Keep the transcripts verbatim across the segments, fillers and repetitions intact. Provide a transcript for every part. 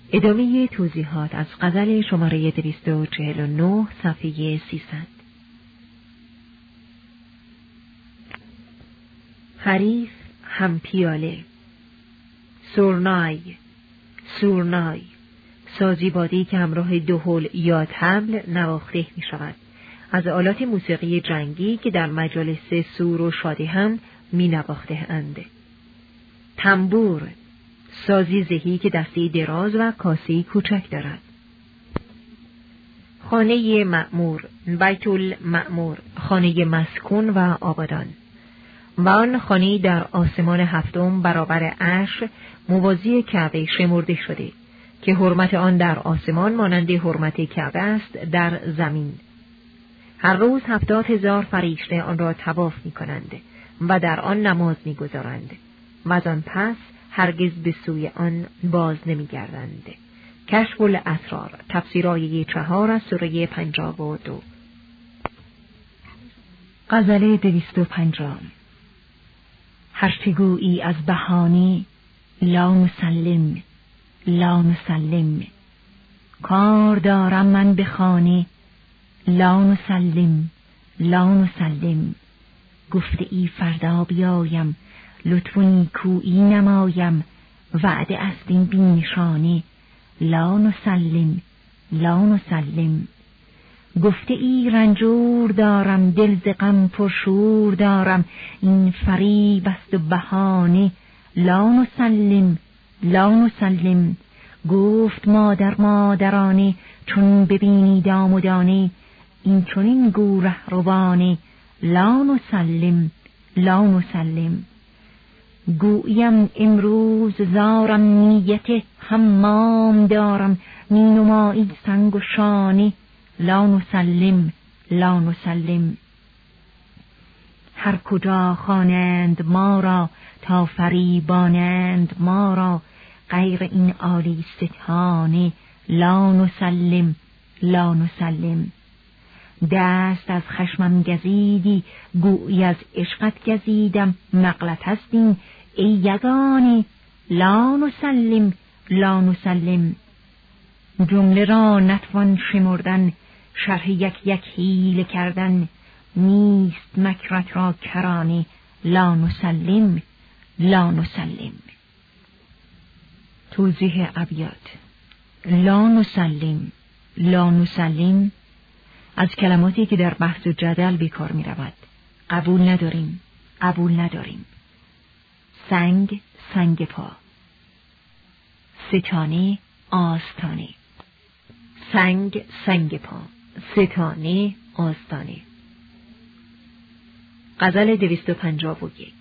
ادامه توضیحات از غزل شماره دویست و چهل و نه صفحه سیصد. حریف هم پیاله. سورنای، سورنای، سازی بادی که همراه دهل یا طبل نواخته می شود. از آلات موسیقی جنگی که در مجالس سور و شادی هم می نواخته اند. تنبور، سازی زهی که دستی دراز و کاسی کوچک دارد. خانه مأمور، بیت المأمور، خانه مسکون و آبادان. و آن خانه در آسمان هفتم برابر عرش موازی کعبه شمرده شده که حرمت آن در آسمان مانند حرمت کعبه است در زمین. هر روز هفتاد هزار فرشته آن را طواف می کنند و در آن نماز می گذارند و از آن پس هرگز به سوی آن باز نمی گردند. کشف الاسرار، تفسیر آیه چهار از سوره پنجاب و دو. غزل دویست و پنجم. هرچه گویی از بهانه، لا مسلم، لا مسلم. کار دارم من به خانه، لا مسلم، لا مسلم. گفته ای فردا بیایم، لطف و نیکویی نمایم. وعده است این بی نشانه، لا نسلم، لا نسلم. گفته ای رنجور دارم، دل ز غم پرشور دارم. این فریب است و بهانه، لا نسلم، لا نسلم. گفت مادر مادرانه، چون ببینی دام و دانه. این چنین گو رهروانه، لا نسلم، لا نسلم. گویم امروز زارم، نیت حمام دارم. می نمایی سنگ و شانه، لا نسلم، لا نسلم. هر کجا خوانند ما را، تا فریبانند ما را. غیر این عالی ستانه، لا نسلم، لا نسلم. دست از خشمم گزیدی، گویی از عشقت گزیدم. نقلت هست این ای یگانه، لا نسلم، لا نسلم. جمله را نتوان شمردن، شرح یک یک حیله کردن. نیست مکرت را کرانه، لا نسلم، لا نسلم. توضیح ابیات. لا نسلم، لا نسلم از کلماتی که در بحث و جدل به کار می رود. قبول نداریم، قبول نداریم. سنگ، سنگ پا. ستانه، آستانه. سنگ، سنگ پا. ستانه، آستانه. غزل دویست و پنجاب و یک.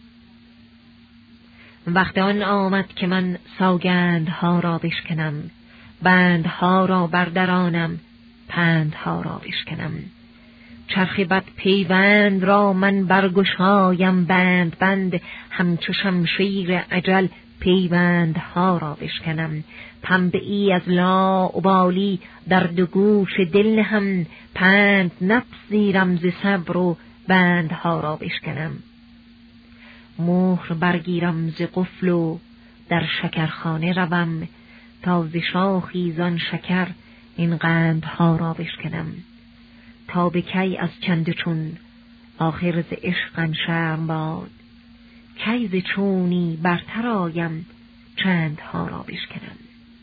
وقت آن آمد که من سوگندها را بشکنم. بندها را بردرانم، پندها را بشکنم. چرخ بد پیوند را من برگشایم بند بند. همچو شمشیر اجل پیوندها را بشکنم. پنبه ای از لاابالی در دو گوش دل نهم. پند نپذیرم ز صبر و بندها را بشکنم. مهر برگیرم ز قفل و در شکرخانه روم. تا ز شاخی زان شکر این قندها را بشکنم. تا به کی از چند چون آخر ز عشق شرم باد. کی ز چونی برتر آیم چندها را بشکنم.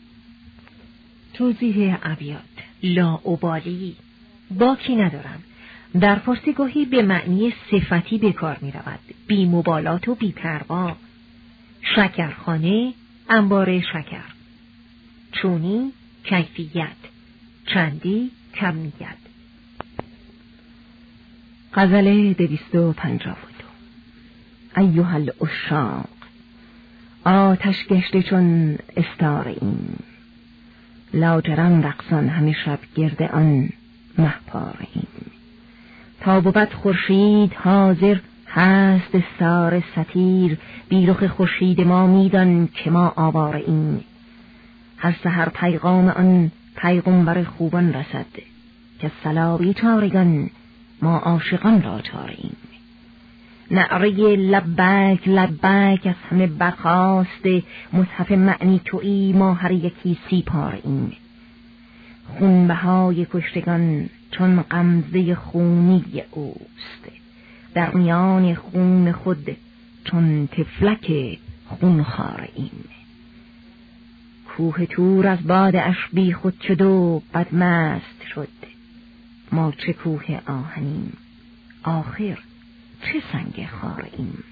توضیح ابیات. لاابالی، باکی ندارم، در فارسی گاهی به معنی صفتی به کار می رود. بی مبالات و بی پروا. شکرخانه، انبار شکر. چونی، کیفیت. چندی، کمیت. غزل دویست و پنجاه و دو. ایها العشاق، آتش گشته چون استاره ایم. لاجرم رقصان همه شب گرد آن مهپاره ایم. تا بود خورشید حاضر هست استاره ستیر. بی رخ خورشید ما میدان که ما آواره ایم. هر سحر پیغام آن پیغمبر خوبان رسد. که صلا بیچارگان ما عاشقان را چاره ایم. نعره لبک لبک از همه برخاسته، مصحف معنی تویی ما هر یکی سی پاره‌ایم. خونبهای کشتگان چون غمزه خونی اوست، در میان خون خود چون طفلک خونخواره‌ایم. کوه تور از باد اش بی خود شد و بدمست شد، ما چه کوه آهنیم آخر چه سنگ خاره‌ایم.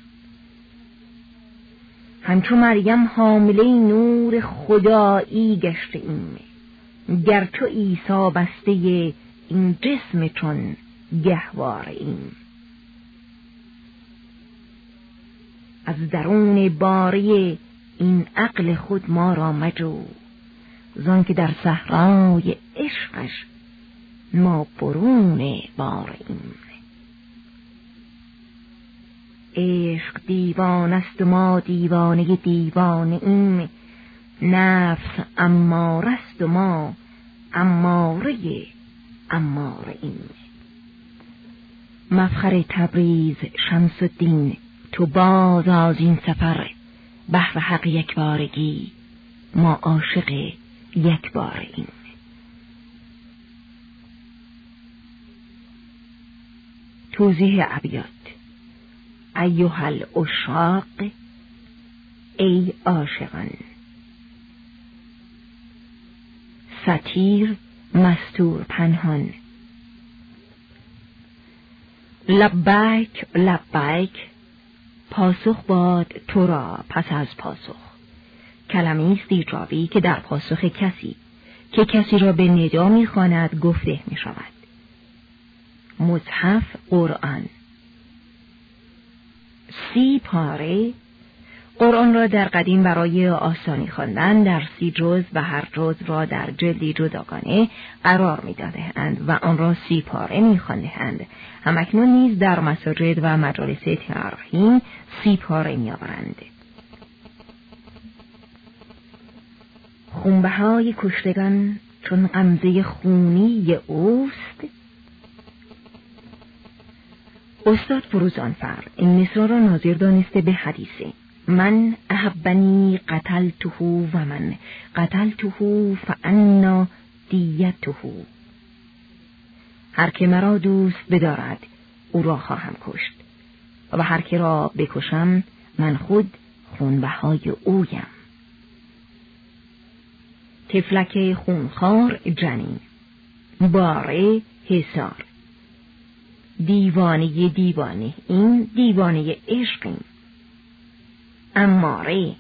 همچو مریم حامله نور خدایی گشته ایم، گرچه عیسی بسته این جسم چون گهواره ایم. از درون باری این عقل خود ما را مجو، زان که در صحرای عشقش ما برون باره ایم. عشق دیوانه است و ما دیوانه دیوانه ایم، نفس اماره است و ما اماره اماره ایم. مفخر تبریز شمس الدین، تو باز از این سفر بحر حق یک بارگی، ما عاشق یک باره ایم. توضیح ابیات. ایها العشاق، ای عاشقان. ستیر مستور پنهان. لبیک لبیک، پاسخ باد تو را پس از پاسخ. کلمه است ایجابی که در پاسخ کسی که کسی را به ندا می‌خواند گفته می‌شود. مصحف قرآن. سی پاره. قرآن را در قدیم برای آسانی خواندن در سی جزء و هر جزء را در جلدی جداگانه قرار می‌دادند و آن را سی پاره می‌خواندند. همکنون نیز در مساجد و مجالس ترحیم سی پاره می‌آورند. خونبهای کشتگان چون غمزه خونی اوست. استاد فروزانفر این مصرع را ناظر دانسته به حدیثه: من احبنی قتلته و من قتلته فانا دیته. هر که مرا دوست بدارد او را خواهم کشت و هر که را بکشم من خود خونبهای اویم. طفلک خونخوار جنین. باره حصار. دیوانه دیوانه، این دیوانه عشقیم. اماره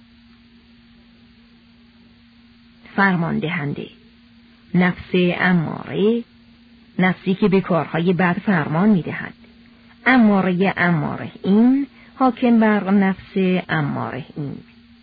فرمان دهنده. نفس اماره، نفسی که به کارهای بد فرمان میدهد. اماره اماره این حاکم بر نفس اماره این.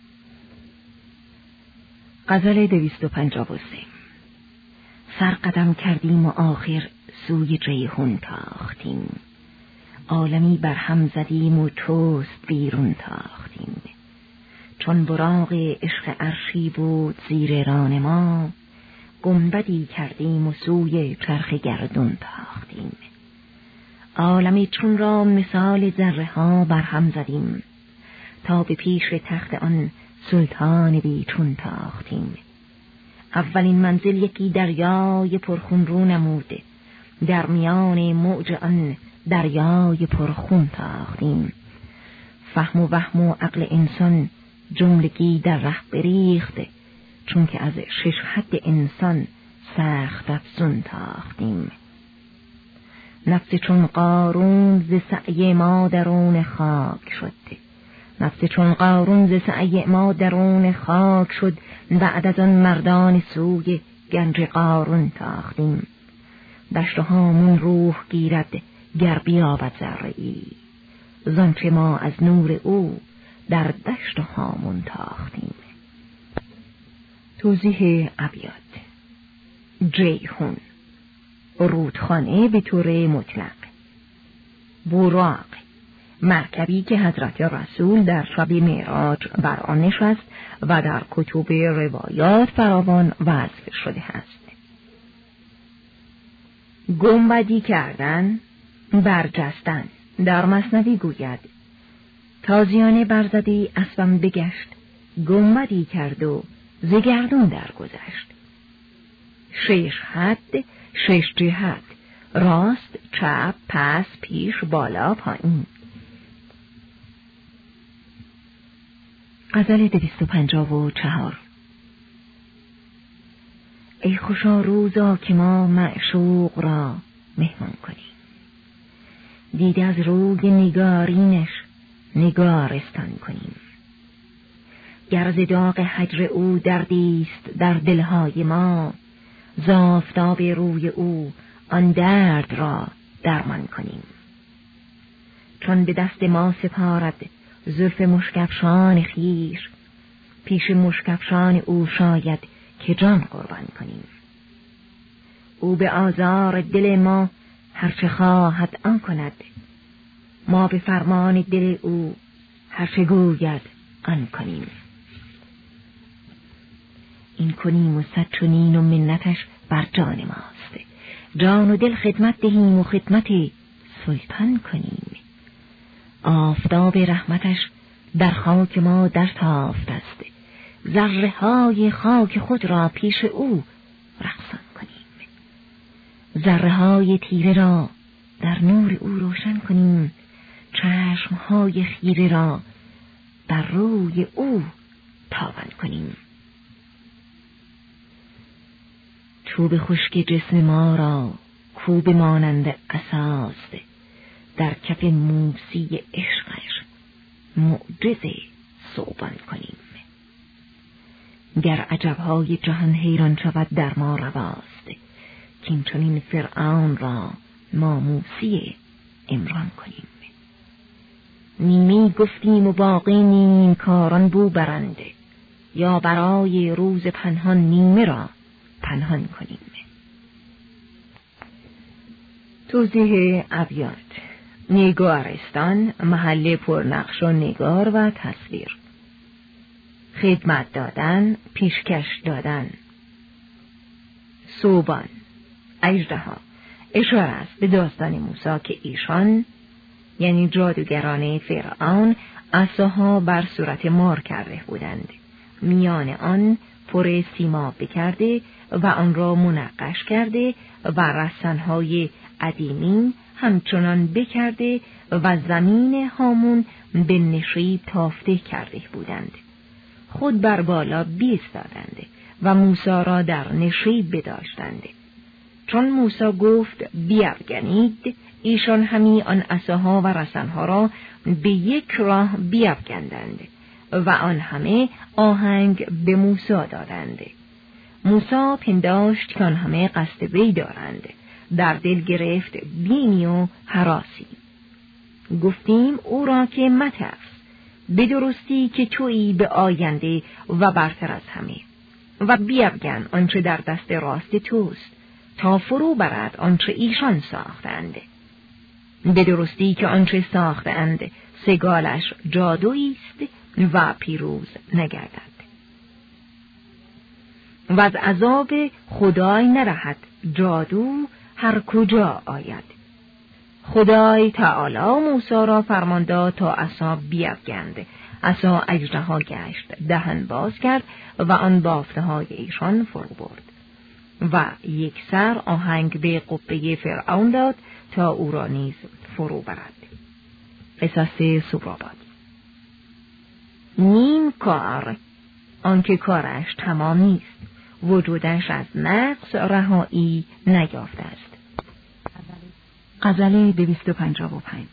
غزل دویست و پنجاه و سه. سرقدم کردیم و آخر سوی جیحون تاختیم، عالمی بر هم زدیم و چست بیرون تاختیم. چون براق عشق عرشی بود زیر ران ما، گنبدی کردیم و سوی چرخ گردون تاختیم. عالمی چون را مثال ذره ها بر هم زدیم، تا به پیش تخت آن سلطان بی چون تاختیم. اولین منزل یکی دریای پرخون رو نموده، در میان موج آن دریای پرخون تاختیم. فهم و وهم و عقل انسان جملگی در ره بریخته، چون که از شش حد انسان سخت افزون تاختیم. نفس چون قارون ز سعی ما درون خاک شد، نفس چون قارون ز سعی ما درون خاک شد. بعد از آن مردان سوی گنج قارون تاختیم. دشت هامون روح گیرد گر بیابد ذره ای، زانچه ما از نور او در دشت هامون تاختیم. توضیح ابیات. جیحون رودخانه به طور مطلق. براق مرکبی که حضرت رسول در شب معراج بر آن نشست و در کتب روایات فراوان وصف شده است. گنبدی کردن، برجستن. در مثنوی گوید تازیانه برزدی اسبم بگشت، گنبدی کرد و ز گردون درگذشت. شش حد، شش جهت، راست، چپ، پس، پیش، بالا، پایین. غزل دویست و پنجاه و چهار. ای خوشا روزا که ما معشوق را مهمان کنیم، دیده از روی نگارینش نگارستان کنیم. گر ز داغ هجر او دردیست در دلهای ما، ز آفتاب روی او آن درد را درمان کنیم. چون به دست ما سپارد زلف مشکفشان خویش، پیش مشکفشان او شاید که جان قربان کنیم. او به آزار دل ما هرچه خواهد آن کند، ما به فرمان دل او هرچه گوید آن کنیم. این کنیم و صد چنین و منتش بر جان ماست، جان و دل خدمت دهیم و خدمت سلطان کنیم. آفتاب رحمتش در خاک ما در تافت است، ذره های خاک خود را پیش او رقصان کنیم. ذره های تیره را در نور او روشن کنیم، چشم های خیره را در روی او تابان کنیم. چوب خشک جسم ما را کوب مانند عصاست، در کف موسی عشقش معجزه ثوبان کنیم. گر عجبهای جهان حیران شود در ما رواست، کین چنین فرعون را ما موسی عمران کنیم. نیمی گفتیم و باقی نیم کاران بو برنده، یا برای روز پنهان نیمه را پنهان کنیم. توضیح ابیات. نگارستان، محل پرنقش و نگار و تصویر. خدمت دادن، پیشکش دادن. ثوبان، اژدها، اشاره است به داستان موسی که ایشان یعنی جادوگران فرعون عصاها بر صورت مار کرده بودند، میان آن پر سیماب بکرده و آن را منقش کرده و رسنهای عدیمی همچنان بکرده و زمین هامون به نشیب تافته کرده بودند. خود بر بالا بیستادند و موسی را در نشیب بداشتند. چون موسی گفت بیفگنید، ایشان همی آن عصاها و رسنها را به یک راه بیفگندند و آن همه آهنگ به موسی دادند. موسی پنداشت که آن همه قصد وی دارند، در دل گرفت بینی و هراسی. گفتیم او را که مترس، به درستی که تویی به آینده و برتر از همه، و بیفگن آنچه در دست راست توست تا فرو برد آنچه ایشان ساختند. به درستی که آنچه ساختند سگالش جادویی است و پیروز نگردد. و از عذاب خدای نرهد جادو هر کجا آید. خدای تعالی موسی را فرمان داد تا عصا بیفگند. عصا اژدها گشت، دهن باز کرد و آن بافته های ایشان فرو برد و یک سر آهنگ به قبه فرعون داد تا او را نیز فرو برد. قصص سهراب. نیم کار، آنکه کارش تمام نیست، وجودش از نقص رهایی نیافته است. غزل دویست و پنجاه و پنج.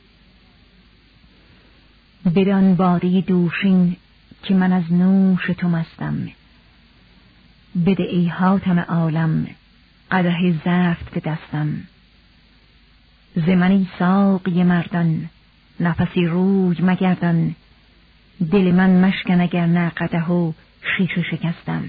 بدان باده دوشین که من از نوش تو مستم، بده ای حاتم عالم قدح زفت به دستم. ز منی ساقی مردان نفسی روی مگردان، دل من مشکن اگر نه قدح و شیشه شکستم.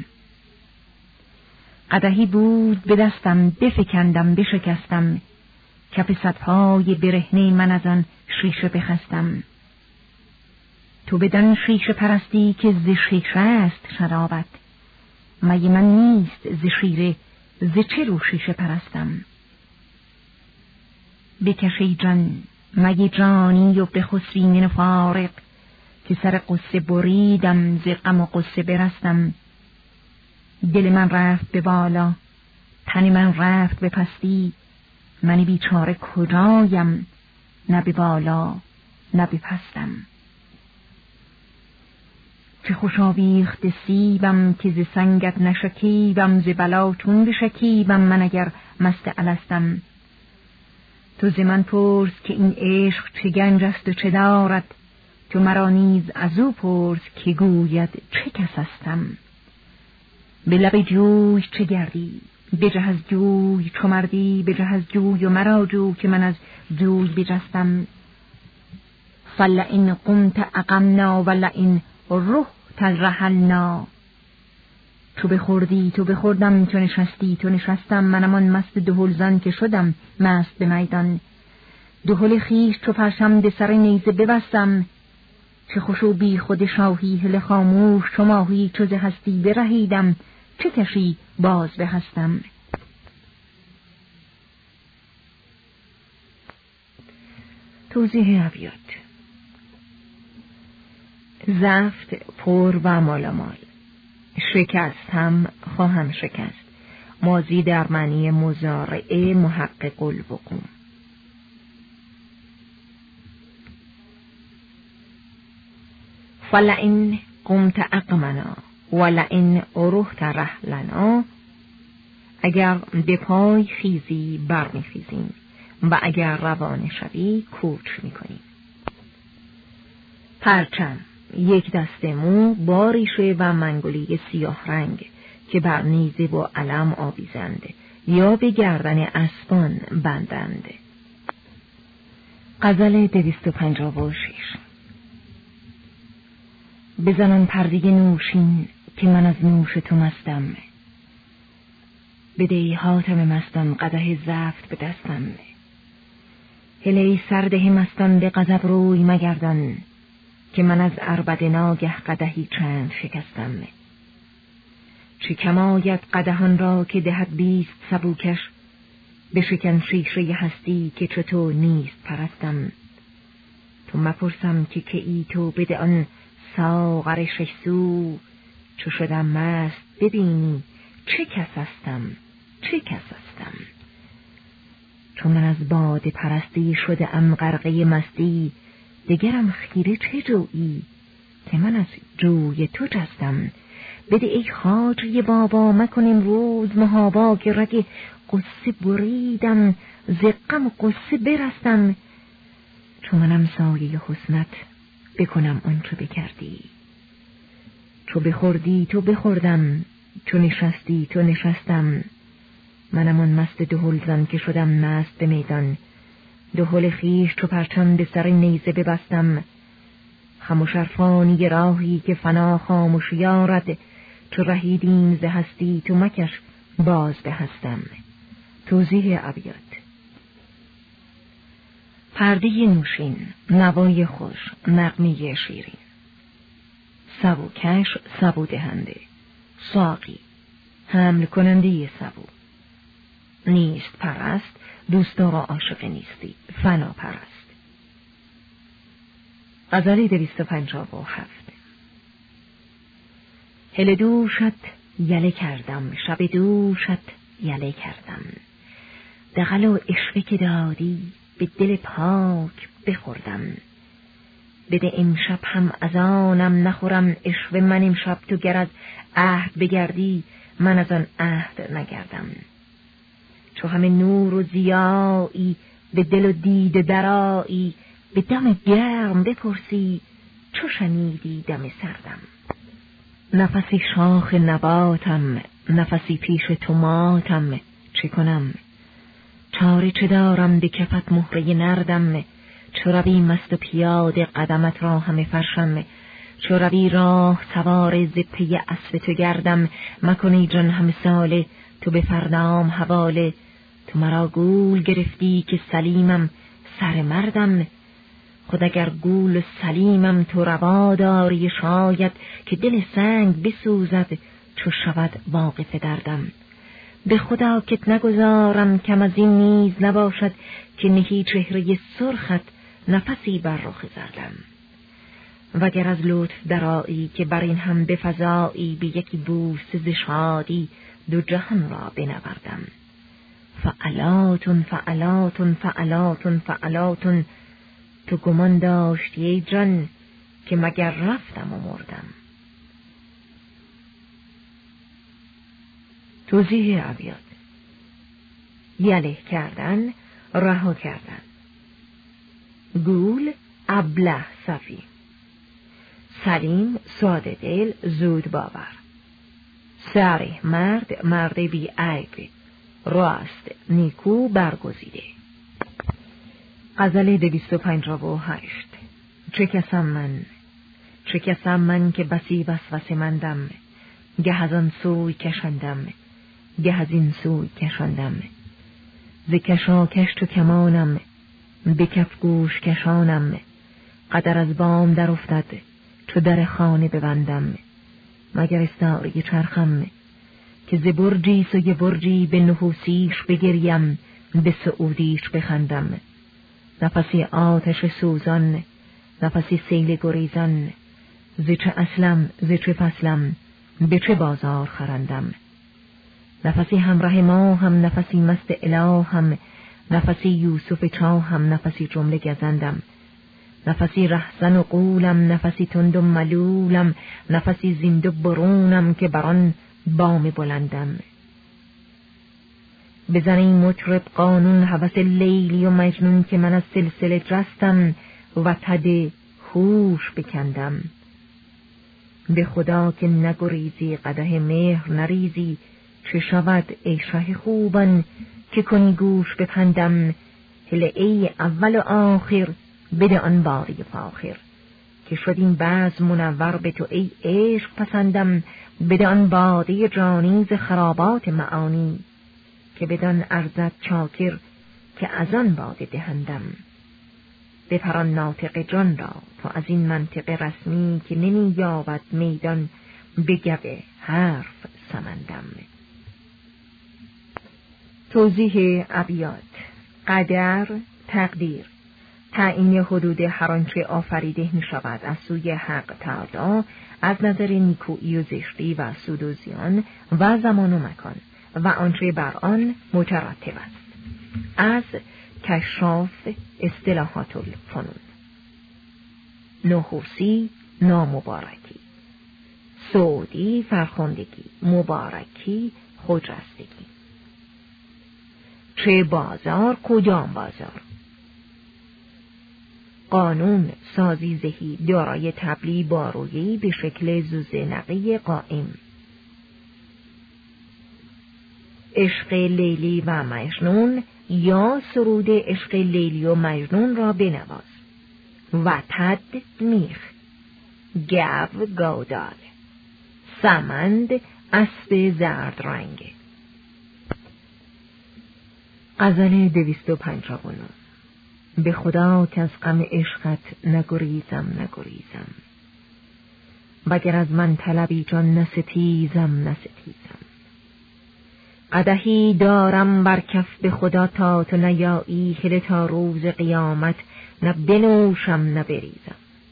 قدحی بود به دستم بفکندم بشکستم، کف صدپای برهنه من از آن شیشه بخستم. تو بدان شیشه پرستی که ز شیشه است شرابت، مگه من نیست ز شیره ز چه رو شیشه پرستم. بکشی جان مگی جانی و بخسبی من فارق، که سر قصه بریدم ز غم و قصه برستم. دل من رفت به بالا، تن من رفت به پستی، من بیچاره کجایم، نه به بالا نه به پستم. چه خوش آویخت سیبم که ز سنگت نشکیبم، ز بلا چون بشکیبم من اگر مست الستم. تو ز من پرس که این عشق چه گنج است و چه دارد، تو مرا نیز از او پرس که گوید چه کس استم. به لب جوی چه گردی بجه از جوی، چو مردی بجه از جوی و مرا جو که من از جوی بجستم. فلئن قمت اقمنا ولئن رحت رحلنا. تو بخوردی تو بخوردم، تو نشستی تو نشستم، منم آن مست دهلزن که شدم مست به میدان. دهل خویش چو پرچم به سر نیزه ببستم، چه خوش و بی خود شاهی هل خاموش چو ماهی، چو ز هستی برهیدم چه کشی باز به هستم. توضیح ابیات. زفت پر و مالامال، شکست هم خواهم شکست، ماضی در معنی مضارعه محقق الوقوع. فلئن قمت اقمنا ولئن رحت رحلنا. اگر به پای خیزی برمی خیزیم و اگر روانه شوی کوچ می کنیم. پرچم، یک دسته مو با ریشه و منگولی سیاه رنگ که بر نیزه و علم آویزند یا به گردن اسبان بندند. غزل دویست و پنجاه و شش. بزنان پرده نوشین که من از نوش تو مستم، بده حاتم مستان قدح زفت به دستم. هلی سرده مستان به غضب روی مگردان، که من از عربده ناگه قدحی چند شکستم. چه کم آید قدحان را که دهد بیست سبوکش، بشکن شیشه هستی که چطور نیست پرستم. تو مپرسم که که ای تو بده آن ساغر شش سو، چو شدم مست ببینی چه کس هستم چه کس هستم. چون من از باده پرستی شده ام غرقه مستی، دگرم خیره چه جویی که من از جوی تو جستم. بده ای خواجه بابا مکنیم روز محابا، که رگ قصه بریدم ز غم قصه برستم. چون منم سایه حسنت بکنم آنچه بکردی، چو بخوردی تو بخوردم، چو نشستی تو نشستم. منم آن مست دهلزن که شدم مست به میدان، دهل خویش چو پرچم به سر نیزه ببستم. خموش عرفانی راهی که فنا خاموشی آرد، چو رهیدیم ز هستی تو مکش باز به هستم. توضیح ابیات. پرده نوشین، نوای خوش، نغمه شیرین. سبوکش، سبو دهنده. ساقی، حمل کننده سبو. نیست پرست، دوستدار و عاشق نیستی، فنا پرست. غزل دویست و پنجاه و هفت. هل دوشت یله کردم، شب دوشت یله کردم. دغل و عشقی که دادی به دل پاک بخوردم. بده امشب هم از آنم نخورم عشق من امشب، تو گر از عهد بگردی من از آن عهد نگردم. چو همه نور و ضیایی به دل و دید درایی، به دم گرم بپرسی چو شنیدی دم سردم. نفسی شاخ نباتم، نفسی پیش تو ماتم، چه کنم؟ چاره چه دارم به کفت مهره نردم. چو روی مست و پیاده قدمت را همه فرشم، چو روی راه سوار ز پی اسب تو گردم. مکنی جان همه ساله تو به فردام حواله، تو مرا گول گرفتی که سلیمم سر مردم. خود اگر گول سلیمم تو روا داری شاید، که دل سنگ بسوزد چو شود واقف دردم. به خدا کت نگذارم کم از این نیز نباشد، که نهی چهره سرخت نفسی بر رخ زردم. وگر از لطف درایی که بر این هم بفزایی، به یکی بوسه ز شادی دو جهان را بنوردم. فعلاتون فعلاتون فعلاتون فعلاتون، تو گمان داشتی ای جان که مگر رفتم و مردم. توضیح ابیات: یله کردن، رها کردن. گول، ابله صفی. سلیم، ساده دل، زود باور. سریح، مرد، مرد بی عیب. راست، نیکو، برگزیده. غزل دویست و پنجاه و هشت. چه کسم من، چه کسم من که بسی وسوسه مندم، گه از آن سوی کشندم، گه از این سوی کشندم. ز کشاکش تو کمانم، به کف گوش کشانم، قدر از بام در افتد، چو در خانه ببندم. مگر استاره چرخم، که ز برجی سوی برجی به نحوسیش بگریم، به سعودیش بخندم. نفسی آتش سوزان، نفسی سیل گریزان، ز چه اصلم ز چه فصلم، به چه بازار خرندم. نفسی همراه ما هم، نفسی مست الهام، نفسی یوسف چاهم، نفسی جمله گزندم. نفسی رهزن و قولم، نفسی تند و ملولم، نفسی زنده برونم که بران بام بلندم. بزنی مطرب قانون هوس لیلی و مجنون، که من از سلسله جستم و تد هوش بکندم. به خدا که نگریزی قدح مهر نریزی، چه شود ای شه خوبان که کنی گوش بپندم. هله ای اول و آخر، بده آن باری فاخر، که شد این بعض منور به تو ای عشق پسندم. بده آن باده جانی ز خرابات معانی، که بدان ارزد چاکر که از آن باده دهندم. بپران ناطق جان را تو از این منطق رسمی، که نمی یابد میدان به گوه حرف سمندم. توضیح ابیات: قدر، تقدیر، تعیین حدود هر آنچه آفریده می شود از سوی حق تعالی، از نظر نیکویی و زشتی و سود و زیان و زمان و مکان و آنچه بر آن مترتب است. از کشاف اصطلاحات الفنون. نحوسی، نامبارکی. سعودی، فرخندگی. مبارکی، خجستگی. چه بازار، کدام بازار. قانون، سازی زهی دارای طبلی بارویی به شکل زوزه نقی قائم. عشق لیلی و مجنون، یا سرود عشق لیلی و مجنون را بنواز. وتد، میخ. گو، گودال. سمند، اسب زرد رنگ. غزل دویست و پنجاه و نه. به خدا که از غم عشقت نگریزم نگریزم، وگر از من طلبی جان نستیزم نستیزم. قدحی دارم بر کف به خدا تا تو نیایی، هله تا روز قیامت نه بنوشم نه بریزم.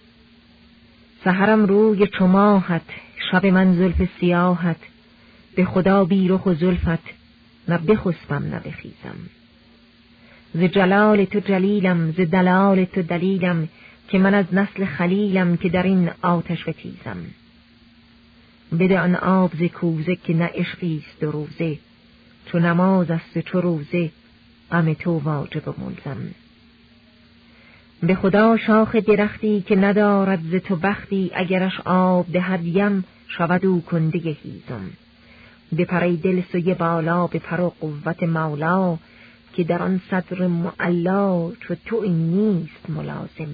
سحرم روی چو ماهت، شب من زلف سیاهت، به خدا بی رخ و زلفت نه بخسبم نه بخیزم. ز جلال تو جلیلم، ز دلال تو دلیلم، که من از نسل خلیلم که در این آتش بتیزم. بده آن آب ز کوزه که نه عشقیست دو روزه، چو نماز است چو روزه غم تو واجب و ملزم. به خدا شاخ درختی که ندارد ز تو بختی، اگرش آب دهد یم شود او کنده هیزم. بپری دل سوی بالا، بپر و قوت مولا، که در آن صدر معلا چو تو این نیست ملازم.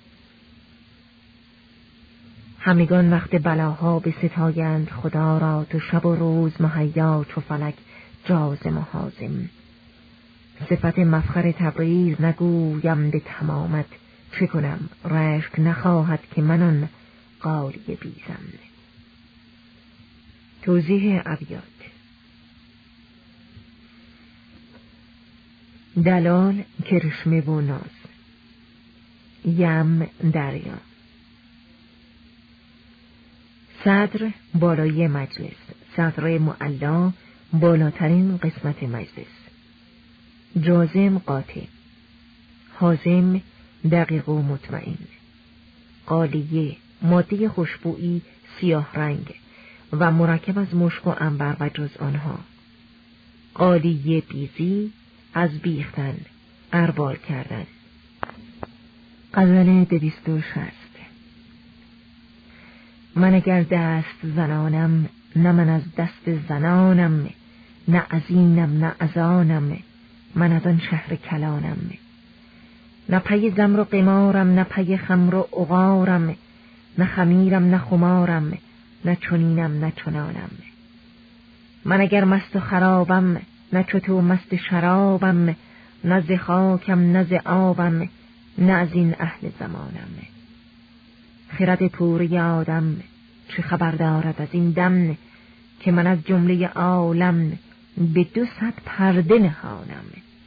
همگان وقت بلاها به ستایند خدا را، تو شب و روز مهیا چو فلک جازم و حازم. صفت مفخر تبریز نگویم به تمامت، چه کنم رشک نخواهد که من آن قالی بیزم. توضیح ابیات: دلال، کرشمه و ناز. یم دریا. صدر بالای مجلس، صدر معلا بالاترین قسمت مجلس. جازم قاطع، حازم دقیق و مطمئن. قالیه ماده خوشبویی سیاه رنگ و مرکب از مشک و عنبر و جز آنها. قالیه بیزی، از بیختن، اربال کردن. غزل دویست و شصت. من اگر دست زنانم، نه من از دست زنانم، نه از اینم نه از آنم، من از آن شهر کلانم. نه پی زمر و قمارم، نه پی خمر و عقارم، نه خمیرم نه خمارم، نه چنینم نه چنانم. من اگر مست و خرابم، نه چو تو مست شرابم، نه ز خاکم نه ز آبم، نه از این اهل زمانم. خرد پوری آدم چه خبر دارد از این دم، که من از جمله عالم به دو صد پرده نهانم.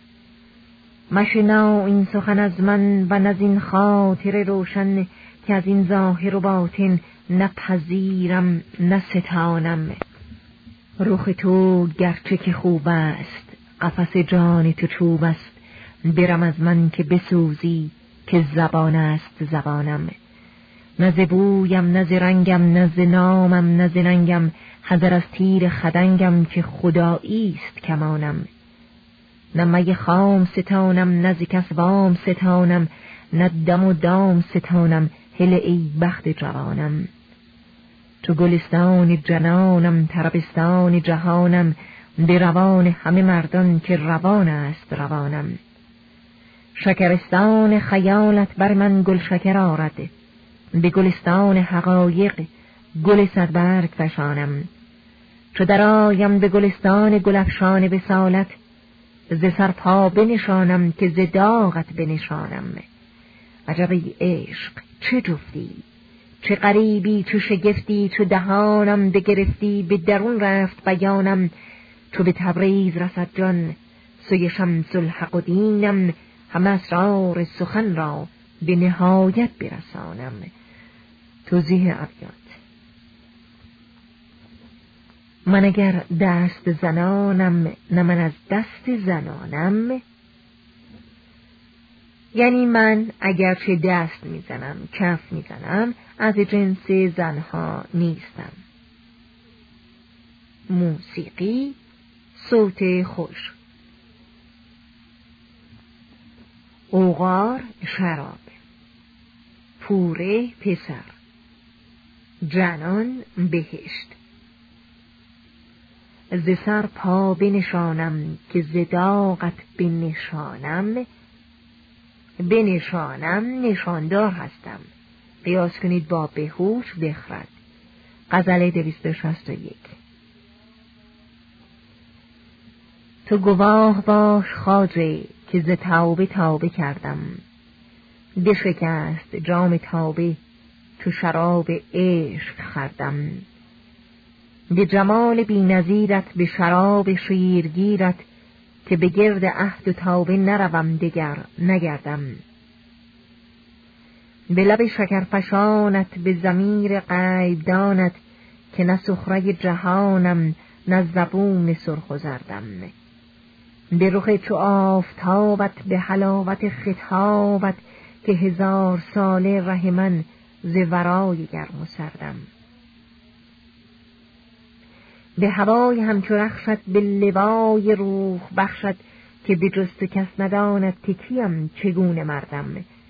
مشنو این سخن از من و از این خاطر روشن، که از این ظاهر و باطن نه پذیرم نه ستانم. رخ تو گرچه که خوب است، قفس جان تو چوب است، برم از من که بسوزی، که زبان است زبانم. نه ز بویم نه ز رنگم، نه ز نامم نه ز ننگم، حذر از تیر خدنگم، که خدایی است کمانم. نه می خام ستانم، نه ز کس وام ستانم، نه دم و دام ستانم، هله ای بخت جوانم. تو گلستان جنانم، طربستان جهانم، به روان همه مردان که روان است روانم. شکرستان خیالت بر من گل شکر آرد، به گلستان حقایق گل صد برگ فشانم. چو درآیم به گلستان گلفشان وصالت، ز سر پا بنشانم که ز داغت بنشانم. عجب ای عشق چه جفتی، چه غریبی چه شگفتی، چو دهانم بگرفتی به درون رفت بیانم. چو به تبریز رسد جان سوی شمس الحق و دینم، همه اسرار سخن را به نهایت برسانم. توضیح ابیات. من اگر دست زنانم، نه من از دست زنانم، یعنی من اگرچه دست میزنم، کف میزنم، از جنس زنها نیستم. موسیقی، صوت خوش. اوغار شراب، پوره پسر، جنان بهشت. ز سر پا بنشانم که ز داغت بنشانم. بنشانم نشاندار هستم، قیاس کنید با بهوش بخرد. غزل دویست و شصت و یک. تو گواه باش خواجه که ز توبه توبه کردم، بشکست جام توبه تو شراب عشق خوردم. به جمال بی نظیرت، به شراب شیرگیرت، که به گرد عهد و توبه نروم دگر نگردم. به لب شکرفشانت، به ضمیر غیب دانت، که نه سخره جهانم نه زبون سرخ و زردم. به رخ چو آفتابت، به حلاوت خطابت، که هزار ساله ره من ز ورای گرم و سردم. به هوای همچو رخشت، به لوای روح بخشت، که به جز تو کس نداند که کیم چگونه مردم.